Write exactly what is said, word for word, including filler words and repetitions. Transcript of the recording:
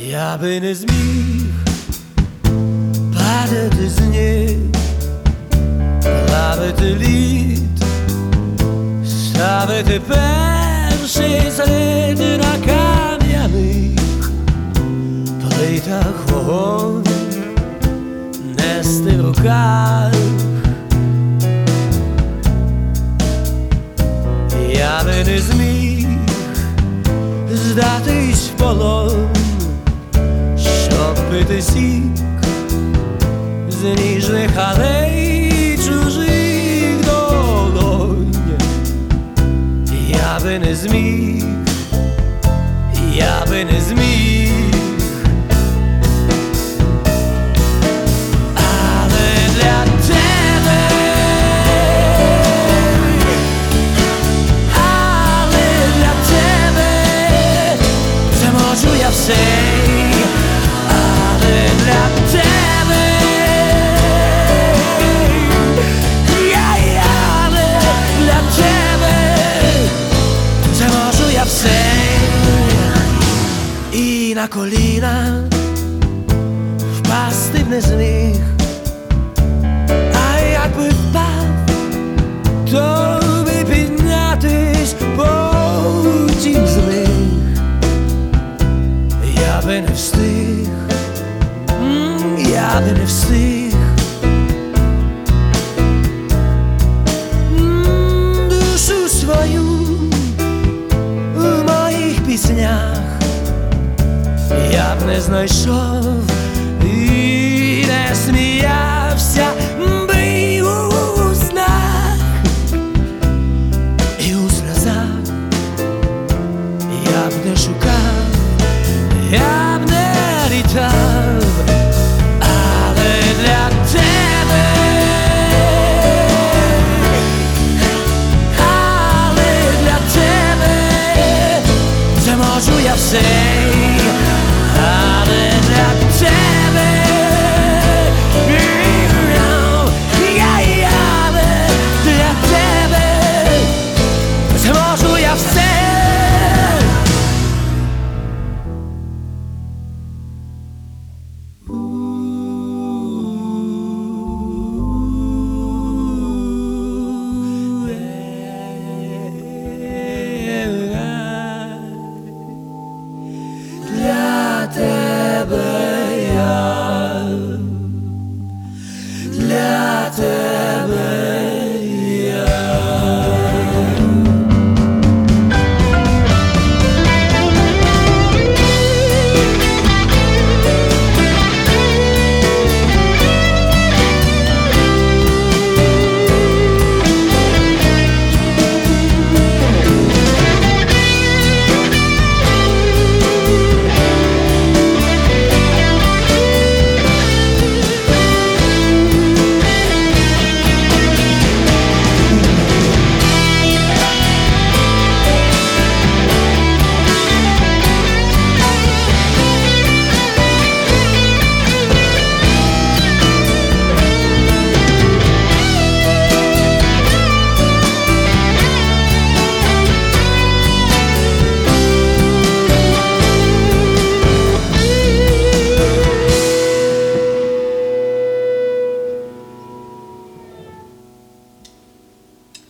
Я би не зміг падати з ніг, плавити лід, ставити перший слід на кам'яних плитах вогонь, нести в руках. Я би не зміг здатись в полон, щоб пити сік з ніжних алей чужих долонь. Я би не зміг, я би не зміг. Але для тебе, але для тебе це можу я все. Але для тебе, я, але для тебе це можу я все. І на коліна впасти б не зміг, а якби впав, то би піднятись потім зміг. Я би не встиг, я би не встиг. Душу свою в моїх піснях я б не знайшов і не сміявся би у снах і у сльозах. Я б не шукав, я б не літав. Але для тебе, але для тебе це можу я все. Але для тебе